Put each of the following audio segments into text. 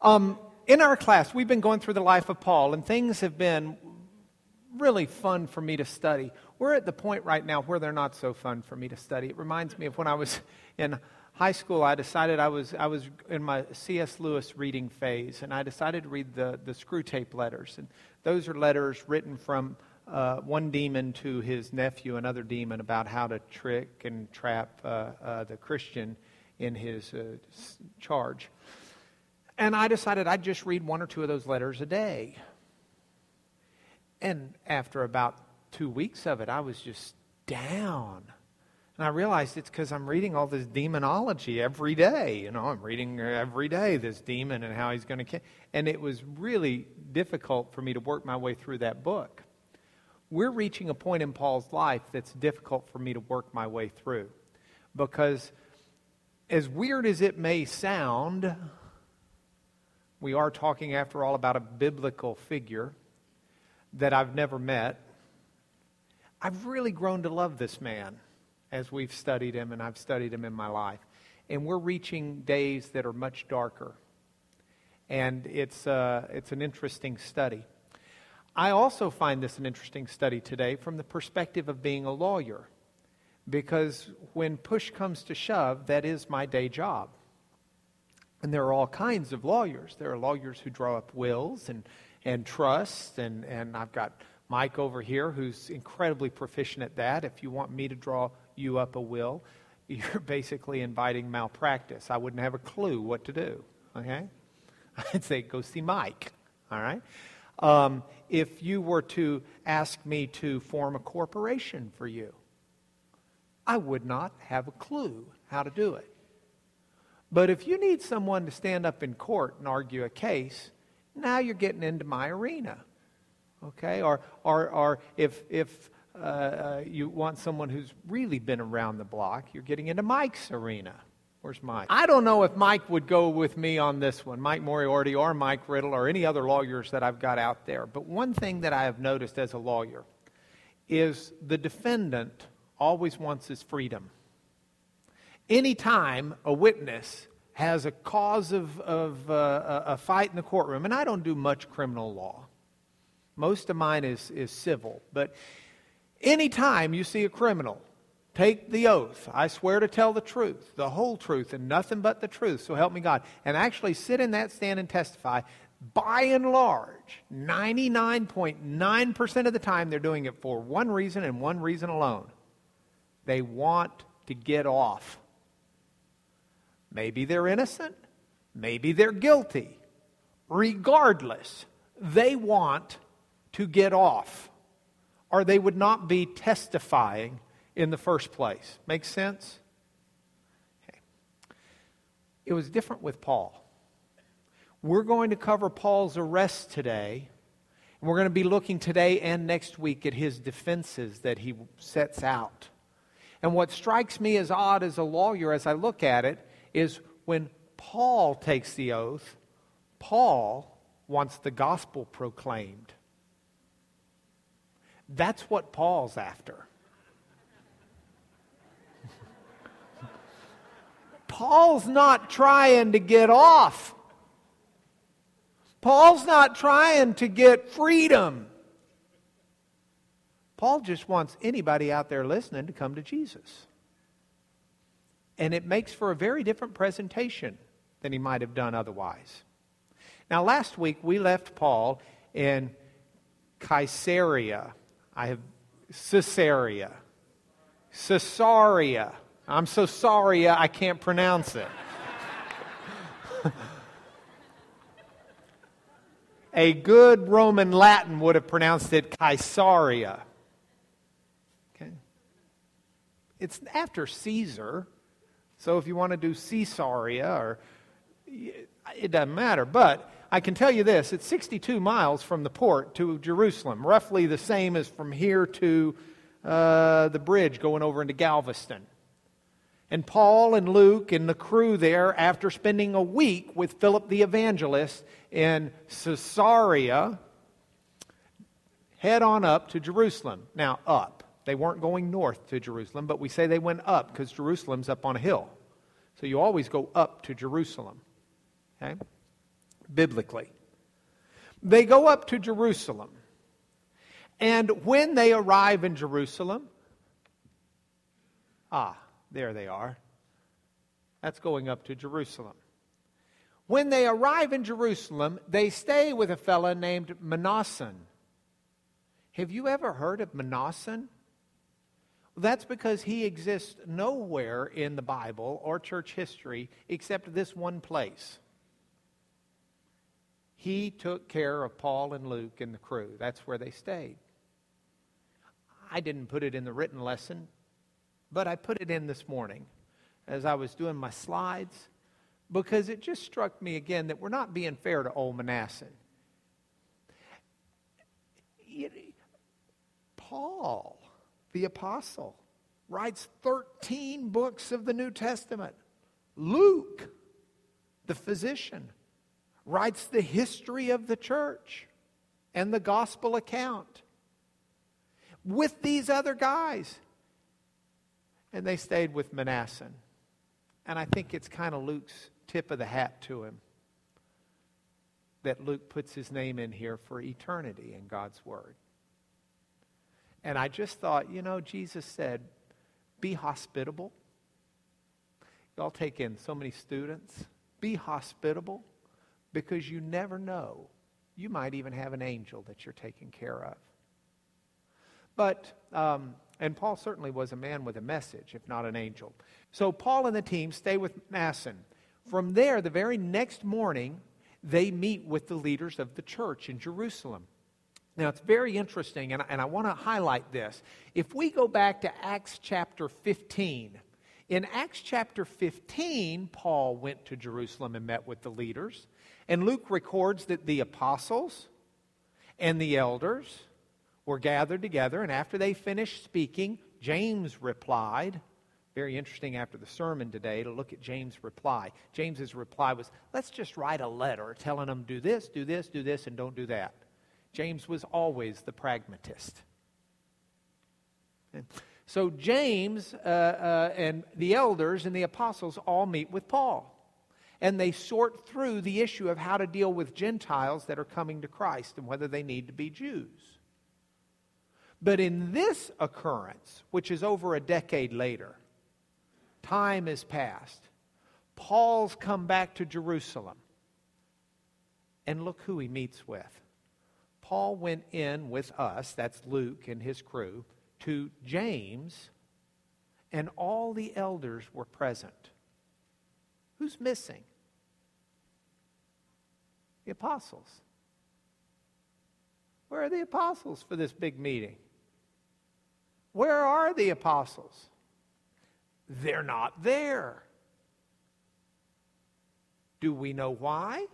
In our class, we've been going through the life of Paul, and things have been really fun for me to study. We're at the point right now where they're not so fun for me to study. It reminds me of when I was in high school. I decided I was in my C.S. Lewis reading phase, and I decided to read the Screwtape Letters. And those are letters written from one demon to his nephew, another demon, about how to trick and trap the Christian in his charge. And I decided I'd just read one or two of those letters a day. And after about 2 weeks of it, I was just down. And I realized it's because I'm reading all this demonology every day. You know, I'm reading every day this demon and how he's going to kill. And it was really difficult for me to work my way through that book. We're reaching a point in Paul's life that's difficult for me to work my way through. Because as weird as it may sound, we are talking, after all, about a biblical figure that I've never met. I've really grown to love this man as we've studied him, and I've studied him in my life. And we're reaching days that are much darker. And it's an interesting study. I also find this an interesting study today from the perspective of being a lawyer. Because when push comes to shove, that is my day job. And there are all kinds of lawyers. There are lawyers who draw up wills and trusts, and I've got Mike over here who's incredibly proficient at that. If you want me to draw you up a will, you're basically inviting malpractice. I wouldn't have a clue what to do, okay? I'd say, go see Mike, all right? If you were to ask me to form a corporation for you, I would not have a clue how to do it. But if you need someone to stand up in court and argue a case, now you're getting into my arena, okay? Or if you want someone who's really been around the block, you're getting into Mike's arena. Where's Mike? I don't know if Mike would go with me on this one, Mike Moriarty or Mike Riddle or any other lawyers that I've got out there. But one thing that I have noticed as a lawyer is the defendant always wants his freedom. Anytime a witness has a cause of a fight in the courtroom, and I don't do much criminal law. Most of mine is civil. But anytime you see a criminal take the oath, I swear to tell the truth, the whole truth, and nothing but the truth, so help me God, and actually sit in that stand and testify, by and large, 99.9% of the time they're doing it for one reason and one reason alone. They want to get off. Maybe they're innocent. Maybe they're guilty. Regardless, they want to get off, or they would not be testifying in the first place. Make sense? Okay. It was different with Paul. We're going to cover Paul's arrest today, and we're going to be looking today and next week at his defenses that he sets out. And what strikes me as odd as a lawyer as I look at it is when Paul takes the oath, Paul wants the gospel proclaimed. That's what Paul's after. Paul's not trying to get off. Paul's not trying to get freedom. Paul just wants anybody out there listening to come to Jesus. And it makes for a very different presentation than he might have done otherwise. Now, last week we left Paul in Caesarea. Caesarea. I'm so sorry I can't pronounce it. A good Roman Latin would have pronounced it Caesarea. Okay. It's after Caesar. So if you want to do Caesarea, or it doesn't matter. But I can tell you this, it's 62 miles from the port to Jerusalem, roughly the same as from here to the bridge going over into Galveston. And Paul and Luke and the crew there, after spending a week with Philip the evangelist in Caesarea, head on up to Jerusalem. Now, up. They weren't going north to Jerusalem, but we say they went up because Jerusalem's up on a hill. So you always go up to Jerusalem. Okay? biblically. They go up to Jerusalem. And when they arrive in Jerusalem, there they are. That's going up to Jerusalem. When they arrive in Jerusalem, they stay with a fellow named Mnason. Have you ever heard of Mnason? Well, that's because he exists nowhere in the Bible or church history except this one place. He took care of Paul and Luke and the crew. That's where they stayed. I didn't put it in the written lesson, but I put it in this morning as I was doing my slides, because it just struck me again that we're not being fair to old Mnason. Paul, the apostle, writes 13 books of the New Testament. Luke, the physician, writes the history of the church and the gospel account with these other guys. And they stayed with Mnason. And I think it's kind of Luke's tip of the hat to him that Luke puts his name in here for eternity in God's Word. And I just thought, Jesus said, be hospitable. Y'all take in so many students. Be hospitable, because you never know. You might even have an angel that you're taking care of. But, and Paul certainly was a man with a message, if not an angel. So Paul and the team stay with Mnason. From there, the very next morning, they meet with the leaders of the church in Jerusalem. Now, it's very interesting, and I want to highlight this. If we go back to Acts chapter 15, in Acts chapter 15, Paul went to Jerusalem and met with the leaders. And Luke records that the apostles and the elders were gathered together, and after they finished speaking, James replied. Very interesting after the sermon today to look at James' reply. James's reply was, let's just write a letter telling them do this, and don't do that. James was always the pragmatist. So James and the elders and the apostles all meet with Paul. And they sort through the issue of how to deal with Gentiles that are coming to Christ and whether they need to be Jews. But in this occurrence, which is over a decade later, time has passed. Paul's come back to Jerusalem. And look who he meets with. Paul went in with us, that's Luke and his crew, to James, and all the elders were present. Who's missing? The apostles. Where are the apostles for this big meeting? Where are the apostles? They're not there. Do we know why?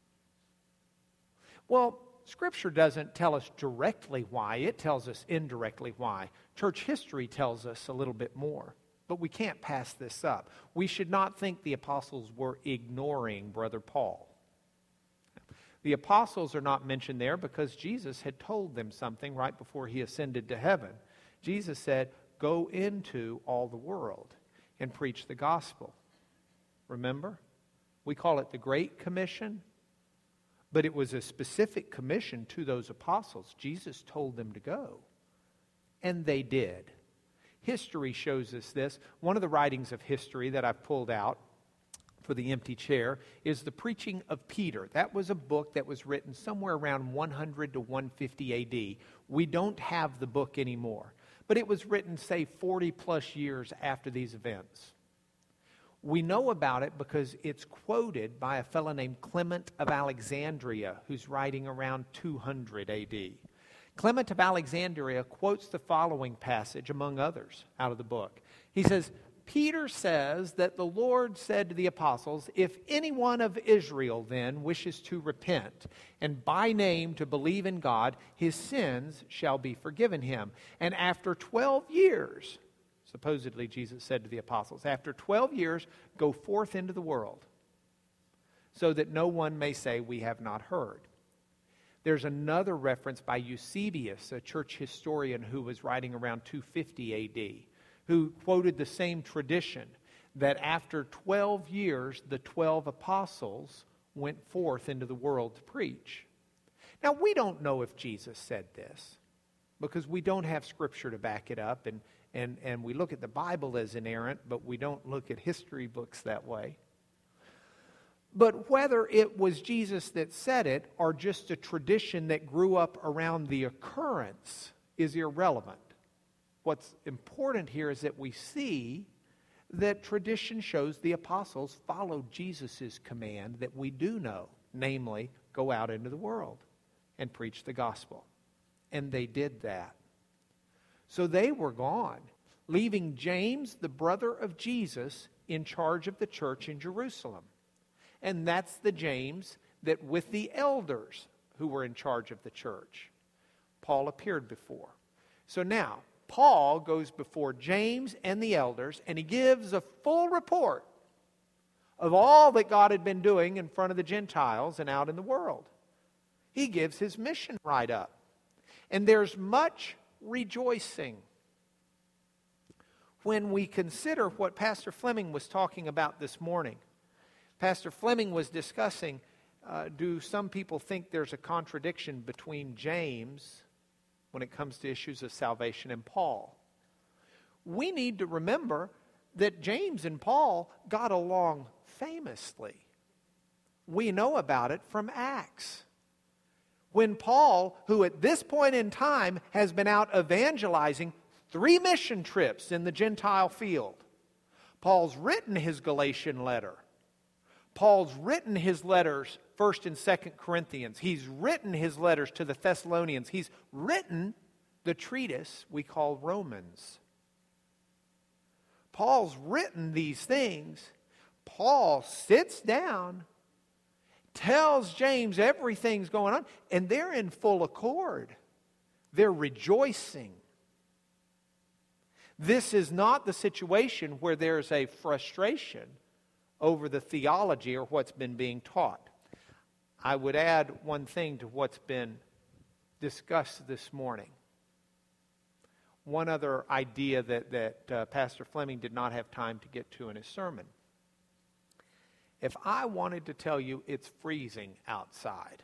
Well, Scripture doesn't tell us directly why. It tells us indirectly why. Church history tells us a little bit more. But we can't pass this up. We should not think the apostles were ignoring Brother Paul. The apostles are not mentioned there because Jesus had told them something right before he ascended to heaven. Jesus said, go into all the world and preach the gospel. Remember? We call it the Great Commission. But it was a specific commission to those apostles. Jesus told them to go. And they did. History shows us this. One of the writings of history that I've pulled out for the empty chair is The Preaching of Peter. That was a book that was written somewhere around 100 to 150 A.D. We don't have the book anymore. But it was written, say, 40 plus years after these events. We know about it because it's quoted by a fellow named Clement of Alexandria, who's writing around 200 A.D. Clement of Alexandria quotes the following passage, among others, out of the book. He says, Peter says that the Lord said to the apostles, if anyone of Israel then wishes to repent and by name to believe in God, his sins shall be forgiven him. And after 12 years, supposedly Jesus said to the apostles, after 12 years, go forth into the world so that no one may say we have not heard. There's another reference by Eusebius, a church historian who was writing around 250 A.D., who quoted the same tradition, that after 12 years, the 12 apostles went forth into the world to preach. Now, we don't know if Jesus said this because we don't have Scripture to back it up, and we look at the Bible as inerrant, but we don't look at history books that way. But whether it was Jesus that said it or just a tradition that grew up around the occurrence is irrelevant. What's important here is that we see that tradition shows the apostles followed Jesus' command that we do know, namely, go out into the world and preach the gospel. And they did that. So they were gone, leaving James, the brother of Jesus, in charge of the church in Jerusalem. And that's the James that with the elders who were in charge of the church, Paul appeared before. So now, Paul goes before James and the elders, and he gives a full report of all that God had been doing in front of the Gentiles and out in the world. He gives his mission right up. And there's much rejoicing when we consider what Pastor Fleming was talking about this morning. Pastor Fleming was discussing, do some people think there's a contradiction between James when it comes to issues of salvation and Paul? We need to remember that James and Paul got along famously. We know about it from Acts. When Paul, who at this point in time has been out evangelizing 3 mission trips in the Gentile field, Paul's written his Galatian letter. Paul's written his letters, 1st and 2nd Corinthians. He's written his letters to the Thessalonians. He's written the treatise we call Romans. Paul's written these things. Paul sits down, tells James everything's going on, and they're in full accord. They're rejoicing. This is not the situation where there's a frustration over the theology or what's been being taught. I would add one thing to what's been discussed this morning. One other idea that Pastor Fleming did not have time to get to in his sermon. If I wanted to tell you it's freezing outside,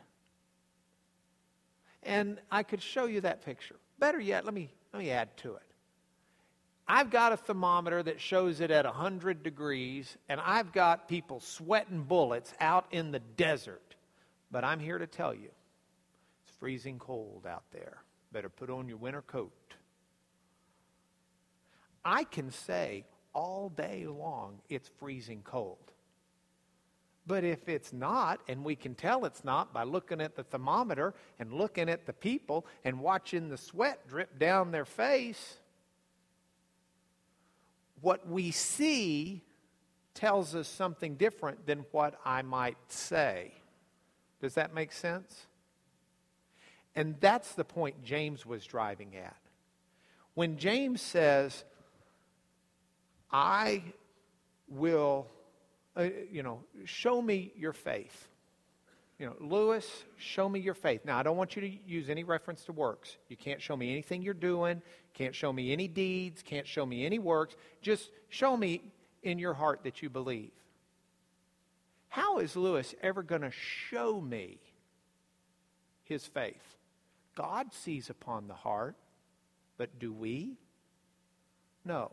and I could show you that picture. Better yet, let me add to it. I've got a thermometer that shows it at 100 degrees, and I've got people sweating bullets out in the desert. But I'm here to tell you, it's freezing cold out there. Better put on your winter coat. I can say all day long it's freezing cold. But if it's not, and we can tell it's not by looking at the thermometer and looking at the people and watching the sweat drip down their face, what we see tells us something different than what I might say. Does that make sense? And that's the point James was driving at. When James says, I will, show me your faith. Lewis, show me your faith. Now, I don't want you to use any reference to works. You can't show me anything you're doing. Can't show me any deeds. Can't show me any works. Just show me in your heart that you believe. How is Lewis ever going to show me his faith? God sees upon the heart, but do we? No.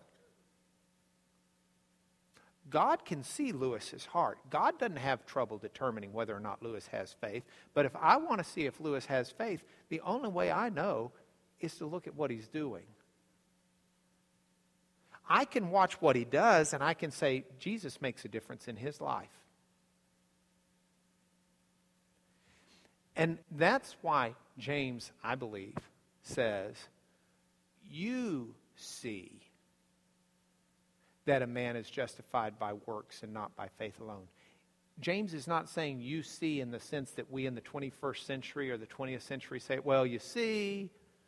God can see Lewis's heart. God doesn't have trouble determining whether or not Lewis has faith. But if I want to see if Lewis has faith, the only way I know is to look at what he's doing. I can watch what he does and I can say, Jesus makes a difference in his life. And that's why James, I believe, says, you see that a man is justified by works and not by faith alone. James is not saying you see in the sense that we in the 21st century or the 20th century say, well, you see.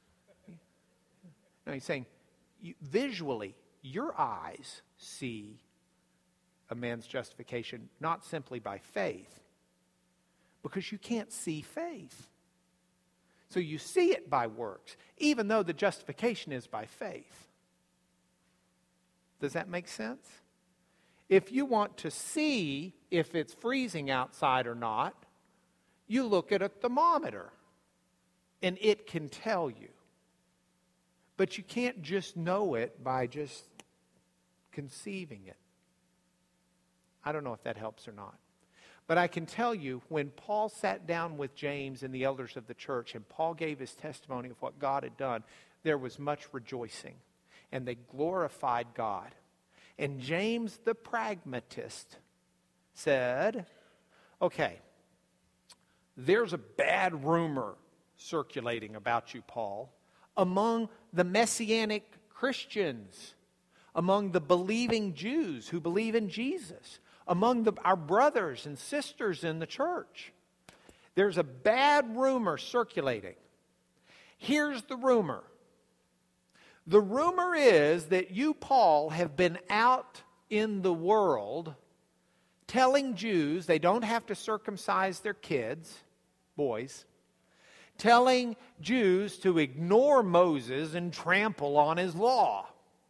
No, he's saying visually, your eyes see a man's justification not simply by faith, because you can't see faith. So you see it by works, even though the justification is by faith. Does that make sense? If you want to see if it's freezing outside or not, you look at a thermometer, and it can tell you. But you can't just know it by just conceiving it. I don't know if that helps or not. But I can tell you, when Paul sat down with James and the elders of the church, and Paul gave his testimony of what God had done, there was much rejoicing. And they glorified God. And James the pragmatist said, okay, there's a bad rumor circulating about you, Paul, among the Messianic Christians, among the believing Jews who believe in Jesus, among our brothers and sisters in the church. There's a bad rumor circulating. Here's the rumor. The rumor is that you, Paul, have been out in the world telling Jews they don't have to circumcise their kids, boys, telling Jews to ignore Moses and trample on his law.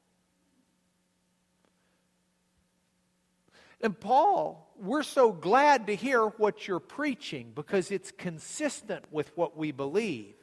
And Paul, we're so glad to hear what you're preaching because it's consistent with what we believe.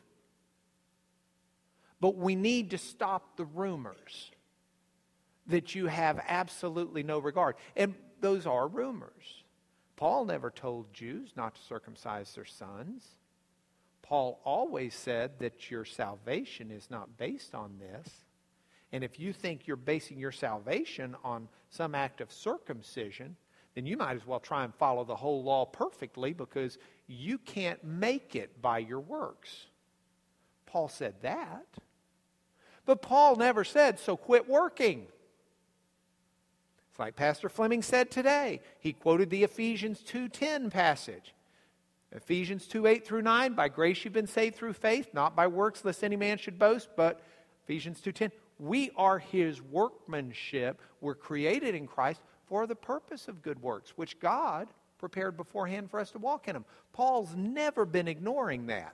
But we need to stop the rumors that you have absolutely no regard. And those are rumors. Paul never told Jews not to circumcise their sons. Paul always said that your salvation is not based on this. And if you think you're basing your salvation on some act of circumcision, then you might as well try and follow the whole law perfectly because you can't make it by your works. Paul said that. But Paul never said, so quit working. It's like Pastor Fleming said today. He quoted the Ephesians 2:10 passage. Ephesians 2:8 through 9, by grace you've been saved through faith, not by works, lest any man should boast, but Ephesians 2:10, we are his workmanship. We're created in Christ for the purpose of good works, which God prepared beforehand for us to walk in them. Paul's never been ignoring that.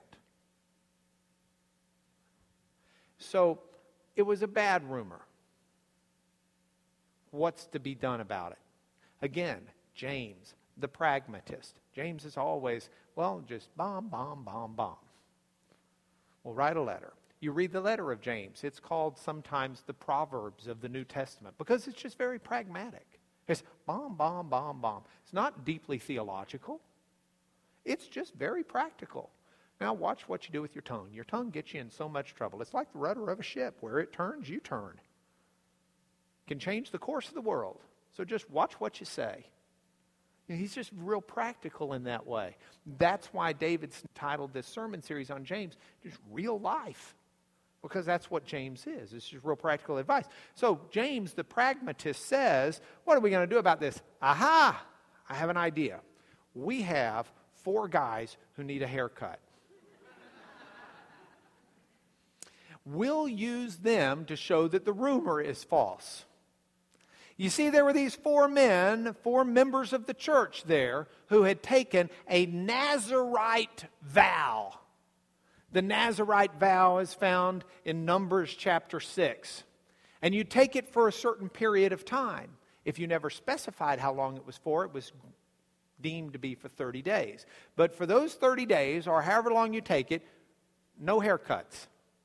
So, it was a bad rumor. What's to be done about it? Again, James, the pragmatist. James is always, well, just bomb, bomb, bomb, bomb. Well, write a letter. You read the letter of James. It's called sometimes the Proverbs of the New Testament because it's just very pragmatic. It's bomb, bomb, bomb, bomb. It's not deeply theological. It's just very practical. Now watch what you do with your tongue. Your tongue gets you in so much trouble. It's like the rudder of a ship. Where it turns, you turn. It can change the course of the world. So just watch what you say. He's just real practical in that way. That's why David's titled this sermon series on James, just real life. Because that's what James is. It's just real practical advice. So James, the pragmatist, says, what are we going to do about this? Aha! I have an idea. We have 4 guys who need a haircut. We'll use them to show that the rumor is false. You see, there were these 4 men, 4 members of the church there, who had taken a Nazirite vow. The Nazirite vow is found in Numbers chapter 6. And you take it for a certain period of time. If you never specified how long it was deemed to be for 30 days. But for those 30 days, or however long you take it, no haircuts.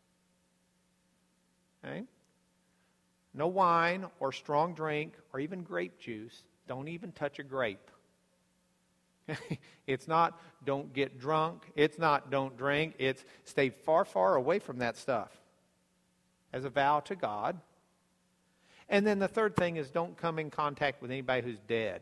Okay? No wine or strong drink or even grape juice. Don't even touch a grape. It's not don't get drunk. It's not don't drink. It's stay far, far away from that stuff as a vow to God. And then the third thing is don't come in contact with anybody who's dead.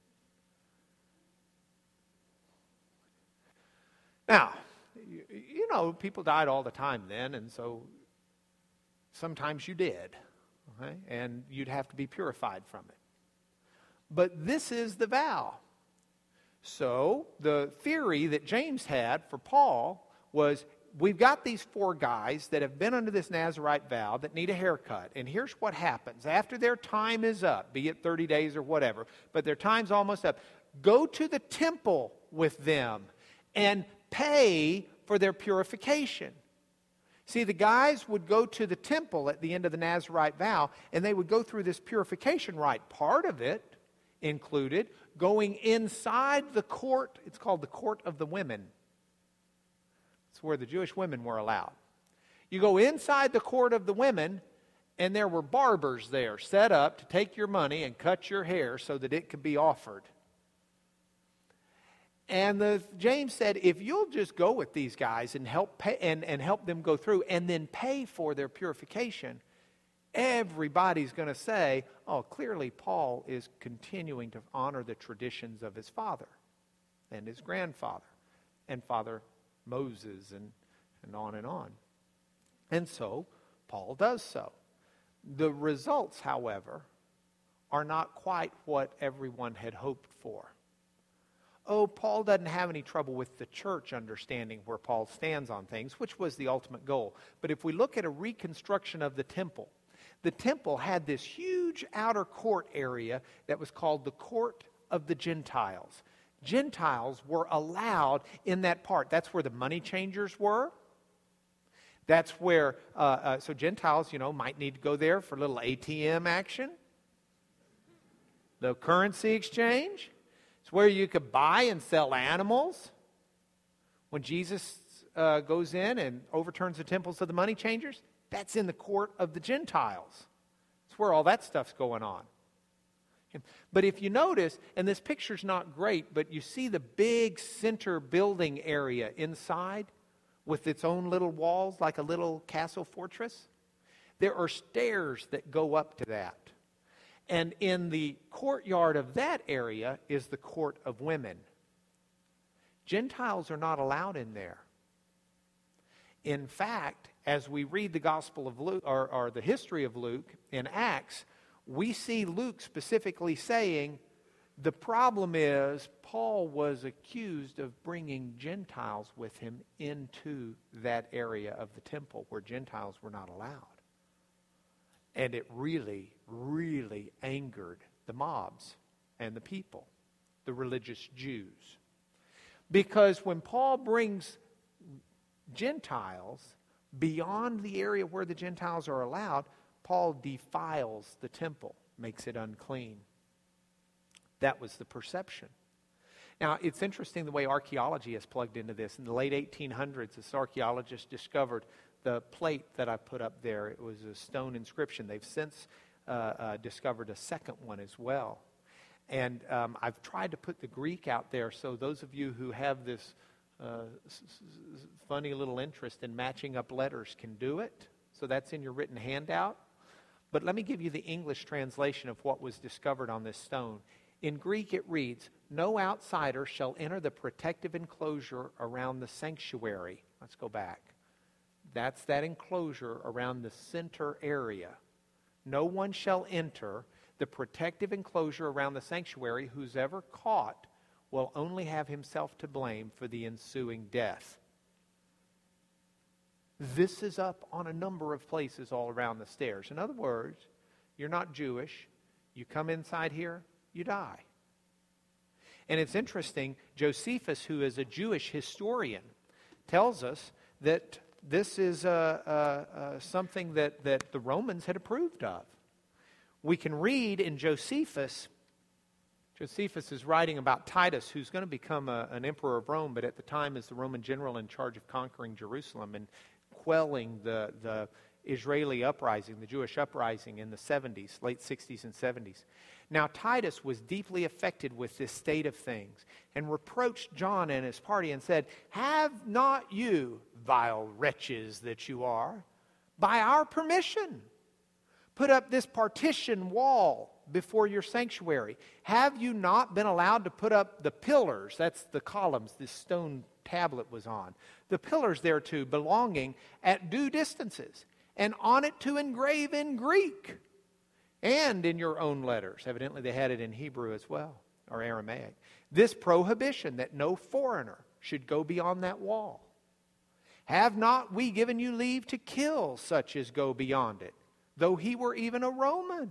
Now, you know, people died all the time then, and so sometimes you did. Okay? And you'd have to be purified from it. But this is the vow. So the theory that James had for Paul was, we've got these 4 guys that have been under this Nazirite vow that need a haircut. And here's what happens. After their time is up, be it 30 days or whatever, but their time's almost up, go to the temple with them and pay for their purification. See, the guys would go to the temple at the end of the Nazirite vow, and they would go through this purification rite. Part of it included going inside the court. It's called the court of the women. It's where the Jewish women were allowed. You go inside the court of the women, and there were barbers there set up to take your money and cut your hair so that it could be offered. And James said, if you'll just go with these guys and help pay, and help them go through and then pay for their purification, everybody's going to say, oh, clearly Paul is continuing to honor the traditions of his father and his grandfather and Father Moses and on and on. And so Paul does so. The results, however, are not quite what everyone had hoped for. Oh, Paul doesn't have any trouble with the church understanding where Paul stands on things, which was the ultimate goal. But if we look at a reconstruction of the temple had this huge outer court area that was called the court of the Gentiles. Gentiles were allowed in that part. That's where the money changers were. That's where, so Gentiles, might need to go there for a little ATM action. The currency exchange. It's where you could buy and sell animals. When Jesus goes in and overturns the temples of the money changers, that's in the court of the Gentiles. It's where all that stuff's going on. But if you notice, and this picture's not great, but you see the big center building area inside with its own little walls like a little castle fortress? There are stairs that go up to that. And in the courtyard of that area is the court of women. Gentiles are not allowed in there. In fact, as we read the Gospel of Luke, or the history of Luke in Acts, we see Luke specifically saying, the problem is Paul was accused of bringing Gentiles with him into that area of the temple where Gentiles were not allowed. And it really, really angered the mobs and the people, the religious Jews. Because when Paul brings Gentiles beyond the area where the Gentiles are allowed, Paul defiles the temple, makes it unclean. That was the perception. Now, it's interesting the way archaeology has plugged into this. In the late 1800s, this archaeologist discovered the plate that I put up there. It was a stone inscription. They've since discovered a second one as well. And I've tried to put the Greek out there so those of you who have this funny little interest in matching up letters can do it. So that's in your written handout. But let me give you the English translation of what was discovered on this stone. In Greek it reads, "No outsider shall enter the protective enclosure around the sanctuary." Let's go back. That's that enclosure around the center area. No one shall enter the protective enclosure around the sanctuary. Who's ever caught will only have himself to blame for the ensuing death. This is up on a number of places all around the stairs. In other words, you're not Jewish. You come inside here, you die. And it's interesting, Josephus, who is a Jewish historian, tells us that this is something that the Romans had approved of. We can read in Josephus is writing about Titus, who's going to become an emperor of Rome, but at the time is the Roman general in charge of conquering Jerusalem and quelling the Israeli uprising, the Jewish uprising in the 70s, late 60s and 70s. Now Titus was deeply affected with this state of things and reproached John and his party and said, "Have not you, vile wretches that you are, by our permission, put up this partition wall before your sanctuary? Have you not been allowed to put up the pillars?" That's the columns this stone tablet was on. "The pillars thereto belonging at due distances, and on it to engrave in Greek and in your own letters." Evidently they had it in Hebrew as well, or Aramaic. "This prohibition that no foreigner should go beyond that wall. Have not we given you leave to kill such as go beyond it, though he were even a Roman?"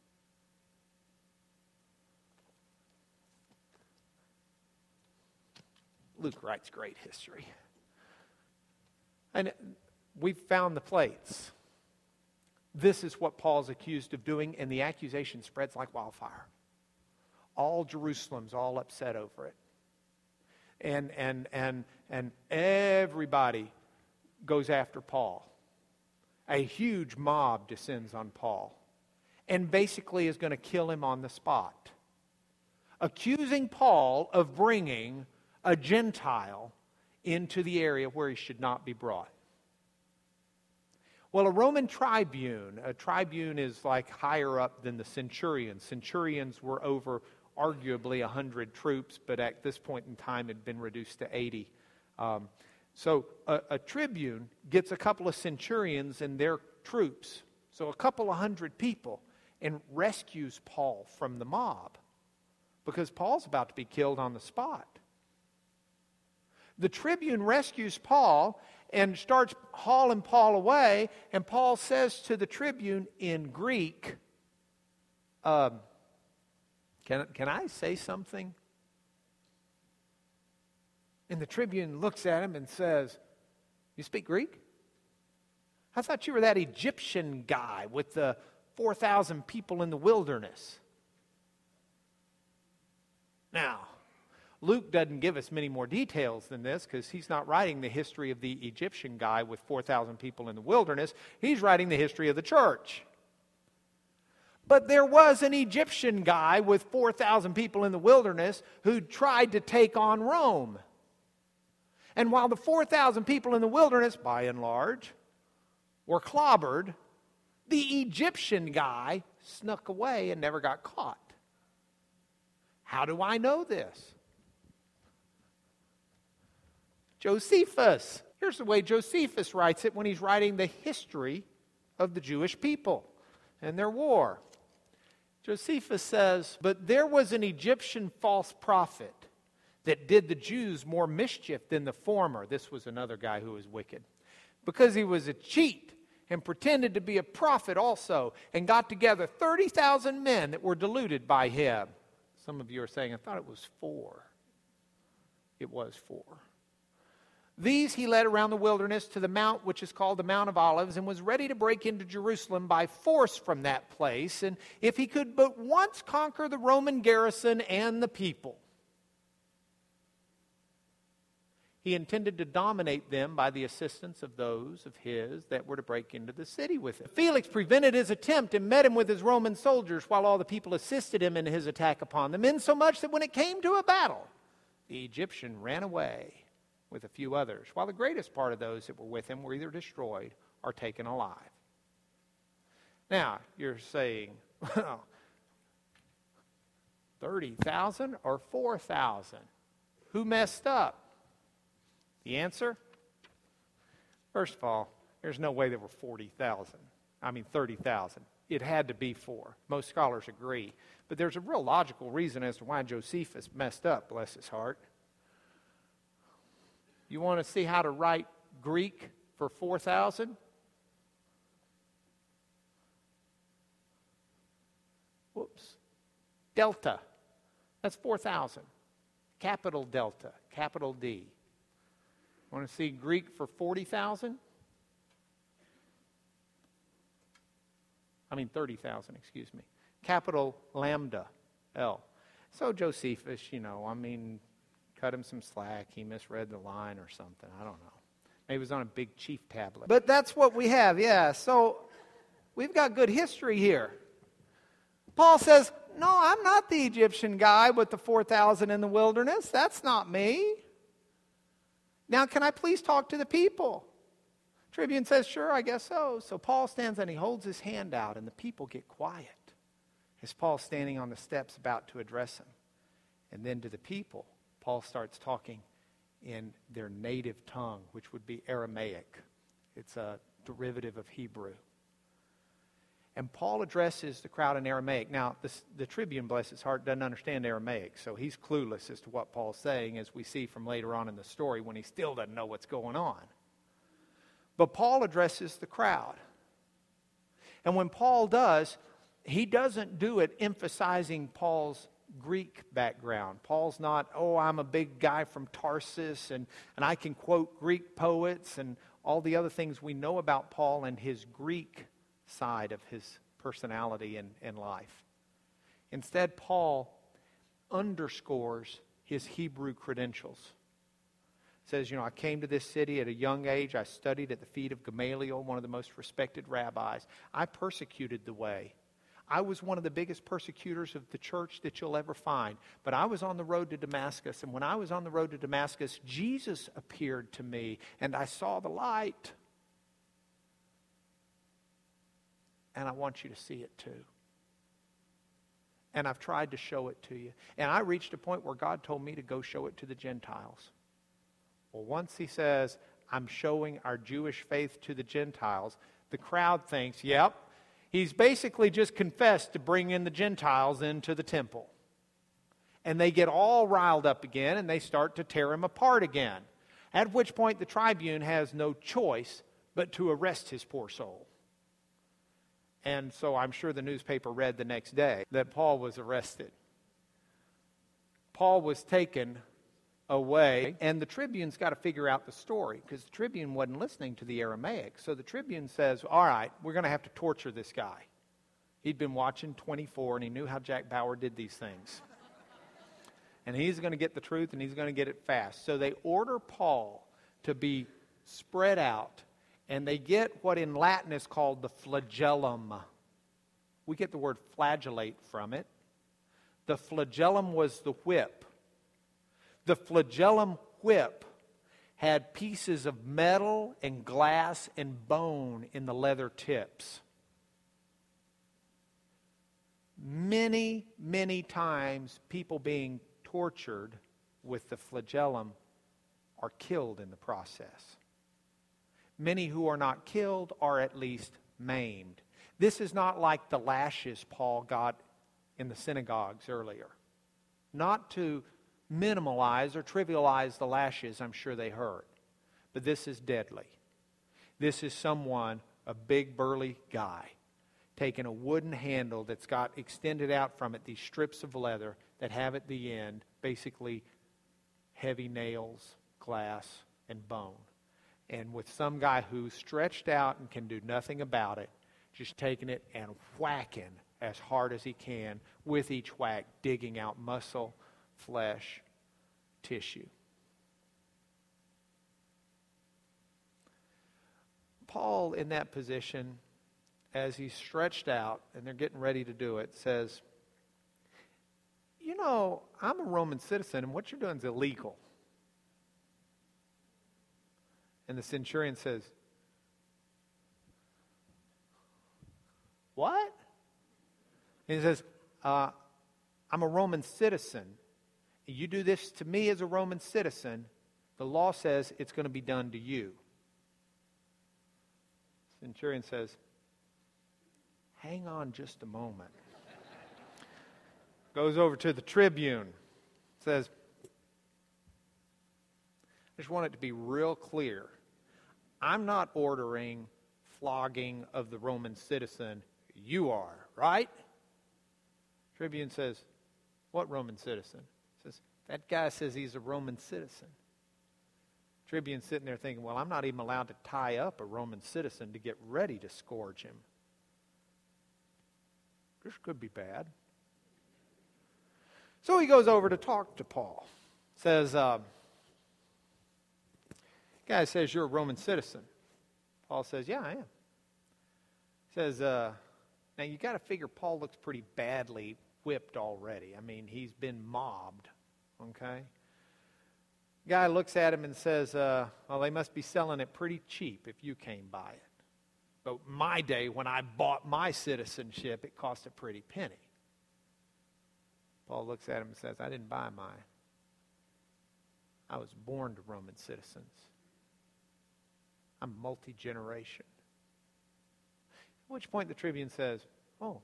Luke writes great history. And we've found the plates. This is what Paul's accused of doing, and the accusation spreads like wildfire. all Jerusalem's all upset over it. And everybody goes after Paul. A huge mob descends on Paul and basically is going to kill him on the spot, accusing Paul of bringing a Gentile into the area where he should not be brought. Well, a Roman tribune, a tribune is like higher up than the centurion. Centurions were over arguably 100 troops, but at this point in time had been reduced to 80. So a tribune gets a couple of centurions and their troops, so a couple of hundred people, and rescues Paul from the mob because Paul's about to be killed on the spot. The tribune rescues Paul and starts hauling Paul away, and Paul says to the tribune in Greek, can I say something? And the tribune looks at him and says, you speak Greek? I thought you were that Egyptian guy with the 4,000 people in the wilderness. Now, Luke doesn't give us many more details than this because he's not writing the history of the Egyptian guy with 4,000 people in the wilderness. He's writing the history of the church. But there was an Egyptian guy with 4,000 people in the wilderness who tried to take on Rome. And while the 4,000 people in the wilderness, by and large, were clobbered, the Egyptian guy snuck away and never got caught. How do I know this? Josephus. Here's the way Josephus writes it when he's writing the history of the Jewish people and their war. Josephus says, "But there was an Egyptian false prophet that did the Jews more mischief than the former." This was another guy who was wicked. "Because he was a cheat and pretended to be a prophet also, and got together 30,000 men that were deluded by him." Some of you are saying, I thought it was 4. It was 4. "These he led around the wilderness to the mount which is called the Mount of Olives, and was ready to break into Jerusalem by force from that place, and if he could but once conquer the Roman garrison and the people. He intended to dominate them by the assistance of those of his that were to break into the city with him. Felix prevented his attempt and met him with his Roman soldiers, while all the people assisted him in his attack upon them, insomuch that when it came to a battle, the Egyptian ran away with a few others, while the greatest part of those that were with him were either destroyed or taken alive." Now, you're saying, well, 30,000 or 4,000? Who messed up? The answer? First of all, there's no way there were 30,000. It had to be 4. Most scholars agree. But there's a real logical reason as to why Josephus messed up, bless his heart. You want to see how to write Greek for 4,000? Whoops. Delta. That's 4,000. Capital delta, capital D. Want to see Greek for 40,000? 30,000, excuse me. Capital lambda, L. So Josephus, cut him some slack. He misread the line or something. I don't know. Maybe it was on a big chief tablet. But that's what we have, yeah. So we've got good history here. Paul says, no, I'm not the Egyptian guy with the 4,000 in the wilderness. That's not me. Now, can I please talk to the people? Tribune says, sure, I guess so. So Paul stands and he holds his hand out, and the people get quiet as Paul's standing on the steps about to address them. And then to the people, Paul starts talking in their native tongue, which would be Aramaic. It's a derivative of Hebrew. And Paul addresses the crowd in Aramaic. Now, the tribune, bless his heart, doesn't understand Aramaic, so he's clueless as to what Paul's saying, as we see from later on in the story when he still doesn't know what's going on. But Paul addresses the crowd. And when Paul does, he doesn't do it emphasizing Paul's Greek background. Paul's not, I'm a big guy from Tarsus, and I can quote Greek poets and all the other things we know about Paul and his Greek side of his personality and life. Instead, Paul underscores his Hebrew credentials. It says, I came to this city at a young age. I studied at the feet of Gamaliel, one of the most respected rabbis. I persecuted the way. I was one of the biggest persecutors of the church that you'll ever find. But I was on the road to Damascus, and when I was on the road to Damascus, Jesus appeared to me, and I saw the light. And I want you to see it too. And I've tried to show it to you. And I reached a point where God told me to go show it to the Gentiles. Well, once he says, I'm showing our Jewish faith to the Gentiles, the crowd thinks, yep, he's basically just confessed to bring in the Gentiles into the temple. And they get all riled up again, and they start to tear him apart again. At which point the tribune has no choice but to arrest his poor soul. And so I'm sure the newspaper read the next day that Paul was arrested. Paul was taken away, and the tribune's got to figure out the story, because the tribune wasn't listening to the Aramaic. So the tribune says, all right, we're going to have to torture this guy. He'd been watching 24, and he knew how Jack Bauer did these things. And he's going to get the truth, and he's going to get it fast. So they order Paul to be spread out, and they get what in Latin is called the flagellum. We get the word flagellate from it. The flagellum was the whip. The flagellum whip had pieces of metal and glass and bone in the leather tips. Many, many times people being tortured with the flagellum are killed in the process. Many who are not killed are at least maimed. This is not like the lashes Paul got in the synagogues earlier. Not to minimalize or trivialize the lashes I'm sure they hurt. But this is deadly. This is someone, a big burly guy, taking a wooden handle that's got extended out from it these strips of leather that have at the end basically heavy nails, glass, and bone. And with some guy who's stretched out and can do nothing about it, just taking it and whacking as hard as he can, with each whack digging out muscle, flesh, tissue. Paul, in that position, as he's stretched out and they're getting ready to do it, says, I'm a Roman citizen and what you're doing is illegal. And the centurion says, what? And he says, I'm a Roman citizen. You do this to me as a Roman citizen, the law says it's going to be done to you. Centurion says, hang on just a moment. Goes over to the tribune. Says, I just want it to be real clear. I'm not ordering flogging of the Roman citizen. You are, right? Tribune says, what Roman citizen? Says, that guy says he's a Roman citizen. Tribune's sitting there thinking, well, I'm not even allowed to tie up a Roman citizen to get ready to scourge him. This could be bad. So he goes over to talk to Paul. Says, guy says, you're a Roman citizen. Paul says, yeah, I am. Says, now you got to figure Paul looks pretty badly whipped already. I mean, he's been mobbed, okay? Guy looks at him and says, well, they must be selling it pretty cheap if you came by it. But my day, when I bought my citizenship, it cost a pretty penny. Paul looks at him and says, I didn't buy mine. I was born to Roman citizens. I'm multi-generation. At which point the tribune says, oh,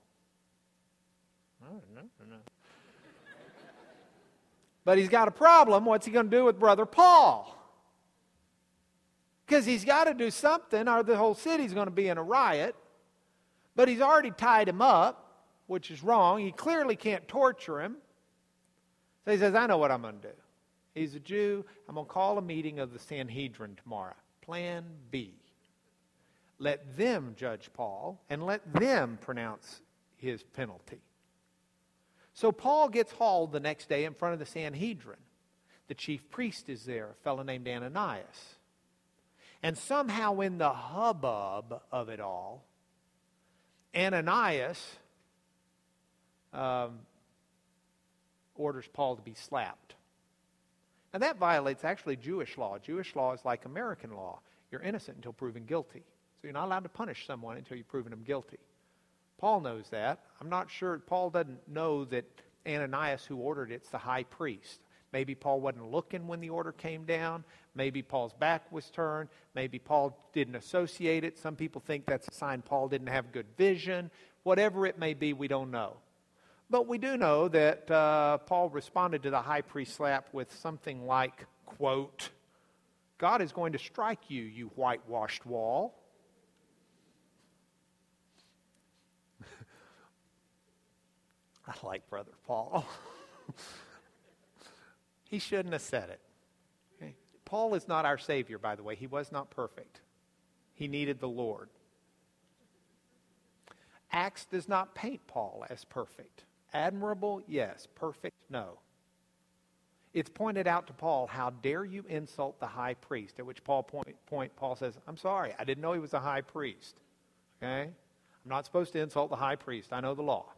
no. But he's got a problem. What's he going to do with Brother Paul? Because he's got to do something or the whole city's going to be in a riot. But he's already tied him up, which is wrong. He clearly can't torture him. So he says, I know what I'm going to do. He's a Jew. I'm going to call a meeting of the Sanhedrin tomorrow. Plan B. Let them judge Paul and let them pronounce his penalty. So Paul gets hauled the next day in front of the Sanhedrin. The chief priest is there, a fellow named Ananias. And somehow in the hubbub of it all, Ananias orders Paul to be slapped. Now that violates actually Jewish law. Jewish law is like American law. You're innocent until proven guilty. So you're not allowed to punish someone until you've proven them guilty. Paul knows that. I'm not sure. Paul doesn't know that Ananias, who ordered it's the high priest. Maybe Paul wasn't looking when the order came down. Maybe Paul's back was turned. Maybe Paul didn't associate it. Some people think that's a sign Paul didn't have good vision. Whatever it may be, we don't know. But we do know that Paul responded to the high priest slap with something like, quote, "God is going to strike you, you whitewashed wall." I like Brother Paul. He shouldn't have said it. Okay? Paul is not our Savior, by the way. He was not perfect. He needed the Lord. Acts does not paint Paul as perfect. Admirable, yes. Perfect, no. It's pointed out to Paul, how dare you insult the high priest? At which Paul says, I'm sorry, I didn't know he was a high priest. Okay? I'm not supposed to insult the high priest. I know the law.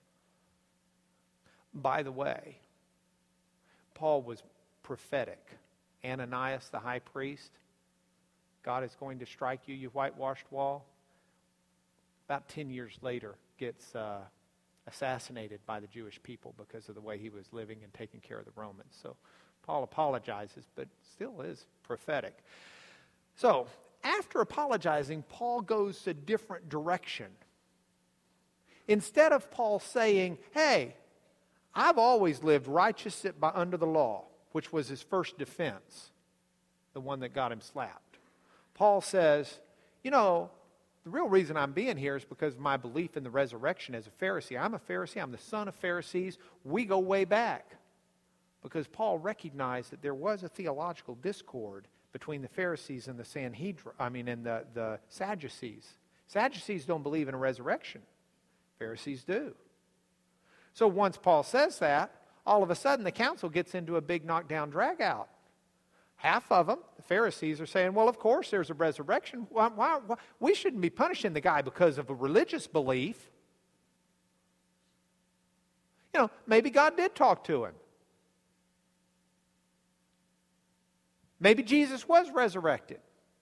By the way, Paul was prophetic. Ananias, the high priest, God is going to strike you, you whitewashed wall. About 10 years later, gets assassinated by the Jewish people because of the way he was living and taking care of the Romans. So Paul apologizes, but still is prophetic. So after apologizing, Paul goes a different direction. Instead of Paul saying, hey, I've always lived righteous under the law, which was his first defense, the one that got him slapped. Paul says, you know, the real reason I'm being here is because of my belief in the resurrection as a Pharisee. I'm a Pharisee. I'm the son of Pharisees. We go way back. Because Paul recognized that there was a theological discord between the Pharisees and the the Sadducees. Sadducees don't believe in a resurrection. Pharisees do. So once Paul says that, all of a sudden the council gets into a big knockdown drag-out. Half of them, the Pharisees, are saying, well, of course there's a resurrection. Why? We shouldn't be punishing the guy because of a religious belief. You know, maybe God did talk to him. Maybe Jesus was resurrected.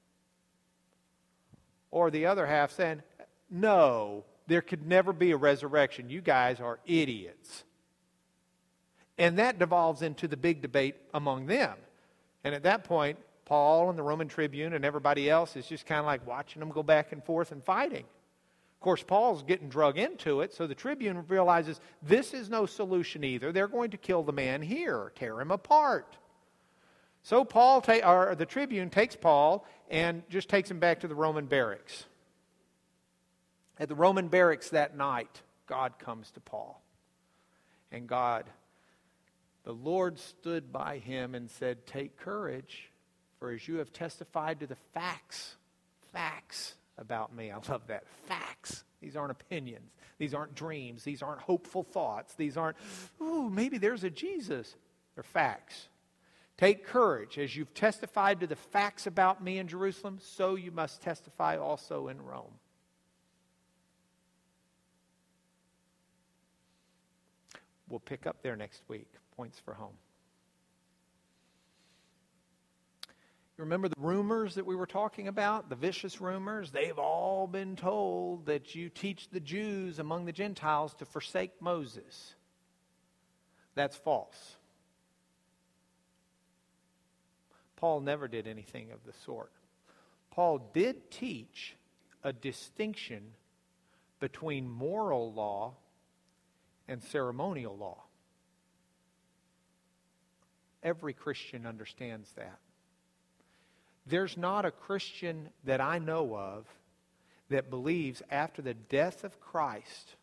Or the other half saying, no, there could never be a resurrection. You guys are idiots. And that devolves into the big debate among them. And at that point, Paul and the Roman Tribune and everybody else is just kind of like watching them go back and forth and fighting. Of course, Paul's getting drug into it, so the Tribune realizes this is no solution either. They're going to kill the man here, tear him apart. So the Tribune takes Paul and just takes him back to the Roman barracks. At the Roman barracks that night, God comes to Paul. And the Lord stood by him and said, take courage, for as you have testified to the facts about me. I love that. Facts. These aren't opinions. These aren't dreams. These aren't hopeful thoughts. These aren't, ooh, maybe there's a Jesus. They're facts. Take courage. As you've testified to the facts about me in Jerusalem, so you must testify also in Rome. We'll pick up there next week. Points for home. You remember the rumors that we were talking about? The vicious rumors? They've all been told that you teach the Jews among the Gentiles to forsake Moses. That's false. Paul never did anything of the sort. Paul did teach a distinction between moral law and ceremonial law. Every Christian understands that. There's not a Christian that I know of that believes after the death of Christ,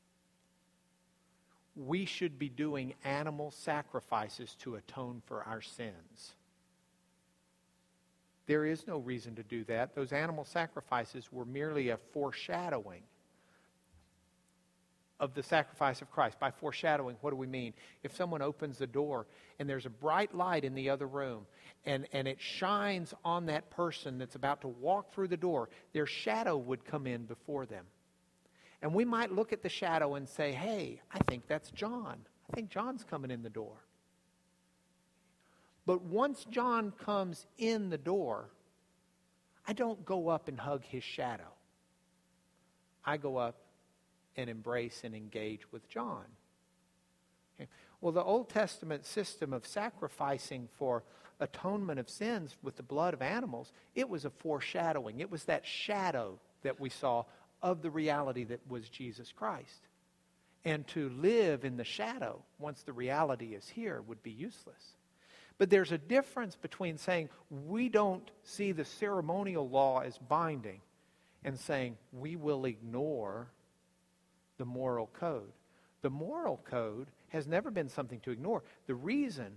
we should be doing animal sacrifices to atone for our sins. There is no reason to do that. Those animal sacrifices were merely a foreshadowing of the sacrifice of Christ. By foreshadowing, what do we mean? If someone opens the door and there's a bright light in the other room and it shines on that person that's about to walk through the door, their shadow would come in before them. And we might look at the shadow and say, hey, I think that's John. I think John's coming in the door. But once John comes in the door, I don't go up and hug his shadow. I go up and embrace and engage with John. Okay. Well, the Old Testament system of sacrificing for atonement of sins with the blood of animals, it was a foreshadowing. It was that shadow that we saw of the reality that was Jesus Christ. And to live in the shadow, once the reality is here, would be useless. But there's a difference between saying we don't see the ceremonial law as binding and saying we will ignore the moral code. The moral code has never been something to ignore. The reason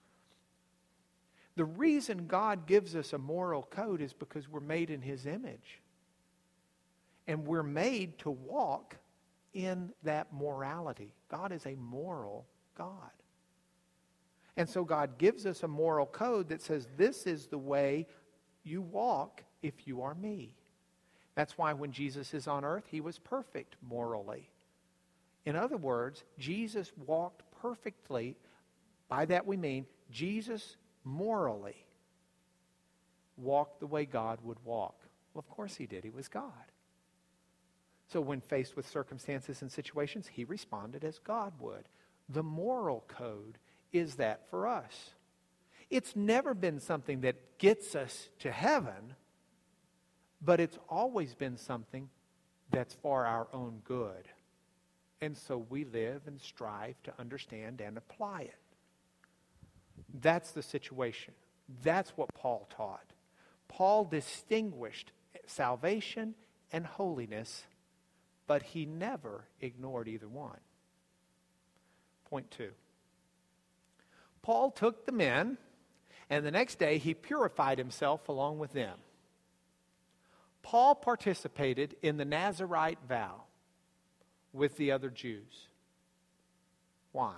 God gives us a moral code is because we're made in His image. And we're made to walk in that morality. God is a moral God. And so God gives us a moral code that says this is the way you walk if you are me. That's why when Jesus is on earth, He was perfect morally. In other words, Jesus walked perfectly. By that we mean Jesus morally walked the way God would walk. Well, of course He did. He was God. So when faced with circumstances and situations, He responded as God would. The moral code is that for us. It's never been something that gets us to heaven, but it's always been something that's for our own good. And so we live and strive to understand and apply it. That's the situation. That's what Paul taught. Paul distinguished salvation and holiness, but he never ignored either one. Point 2. Paul took the men, and the next day he purified himself along with them. Paul participated in the Nazirite vow with the other Jews. Why?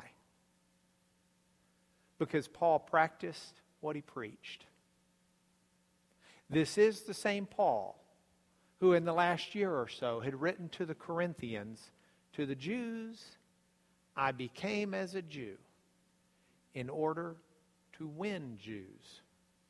Because Paul practiced what he preached. This is the same Paul who in the last year or so had written to the Corinthians, to the Jews, I became as a Jew in order to win Jews.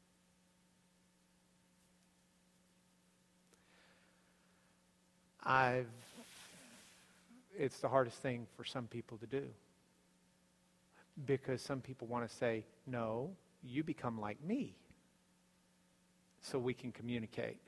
It's the hardest thing for some people to do. Because some people want to say, no, you become like me so we can communicate.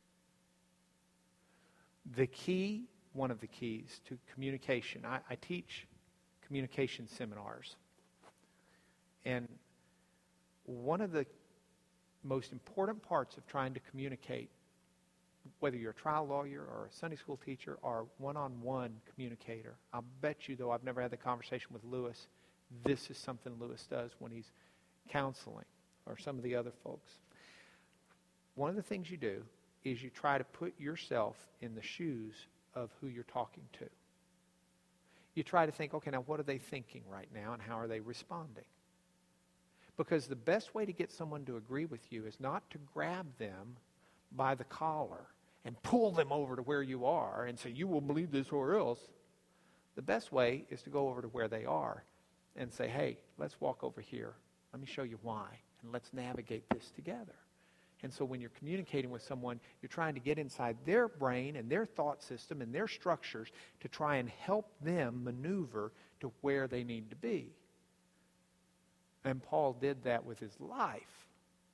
The key, one of the keys to communication, I teach communication seminars. And one of the most important parts of trying to communicate, whether you're a trial lawyer or a Sunday school teacher or a one-on-one communicator, I'll bet you, though I've never had the conversation with Lewis, this is something Lewis does when he's counseling or some of the other folks. One of the things you do is you try to put yourself in the shoes of who you're talking to. You try to think, okay, now what are they thinking right now and how are they responding? Because the best way to get someone to agree with you is not to grab them by the collar and pull them over to where you are and say, you will believe this or else. The best way is to go over to where they are and say, hey, let's walk over here. Let me show you why, and let's navigate this together. And so when you're communicating with someone, you're trying to get inside their brain and their thought system and their structures to try and help them maneuver to where they need to be. And Paul did that with his life.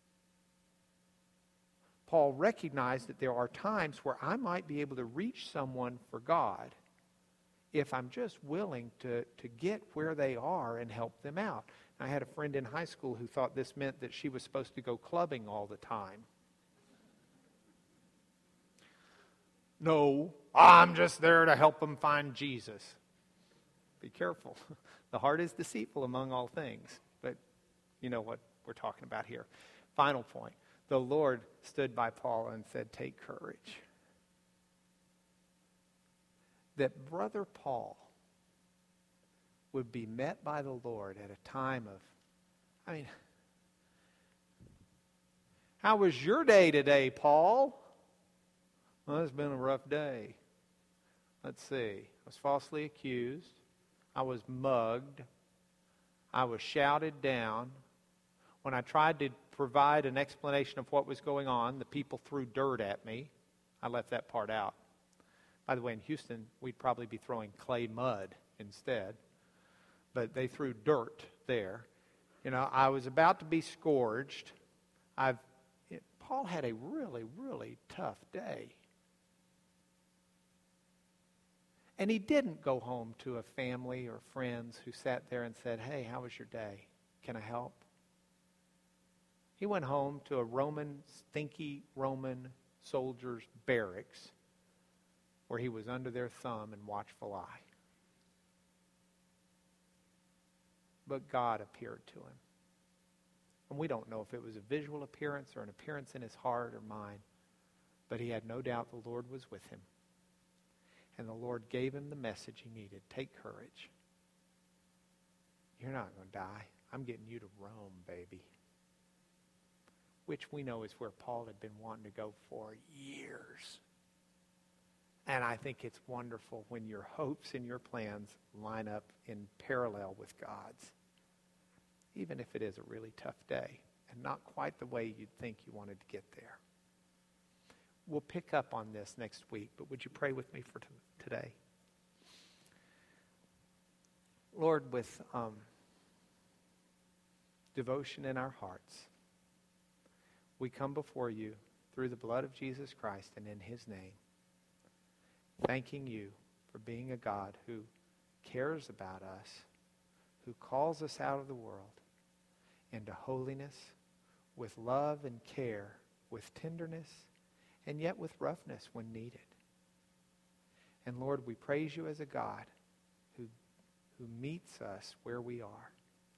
Paul recognized that there are times where I might be able to reach someone for God if I'm just willing to get where they are and help them out. I had a friend in high school who thought this meant that she was supposed to go clubbing all the time. No, I'm just there to help them find Jesus. Be careful. The heart is deceitful among all things. But you know what we're talking about here. Final point. The Lord stood by Paul and said, take courage. That brother Paul would be met by the Lord at a time of, how was your day today, Paul? Well, it's been a rough day. Let's see. I was falsely accused. I was mugged. I was shouted down. When I tried to provide an explanation of what was going on, the people threw dirt at me. I left that part out. By the way, in Houston, we'd probably be throwing clay mud instead. But they threw dirt there. I was about to be scourged. Paul had a really, really tough day. And he didn't go home to a family or friends who sat there and said, hey, how was your day? Can I help? He went home to a stinky Roman soldiers' barracks where he was under their thumb and watchful eye. But God appeared to him. And we don't know if it was a visual appearance or an appearance in his heart or mind, but he had no doubt the Lord was with him. And the Lord gave him the message he needed. Take courage. You're not going to die. I'm getting you to Rome, baby. Which we know is where Paul had been wanting to go for years. And I think it's wonderful when your hopes and your plans line up in parallel with God's. Even if it is a really tough day and not quite the way you'd think you wanted to get there. We'll pick up on this next week, but would you pray with me for today? Lord, with devotion in our hearts, we come before you through the blood of Jesus Christ and in his name, thanking you for being a God who cares about us, who calls us out of the world into holiness with love and care, with tenderness, and yet with roughness when needed. And Lord, we praise you as a God who meets us where we are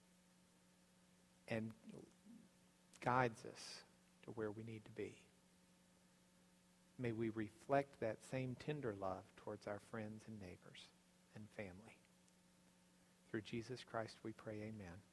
and guides us to where we need to be. May we reflect that same tender love towards our friends and neighbors and family. Through Jesus Christ we pray, amen.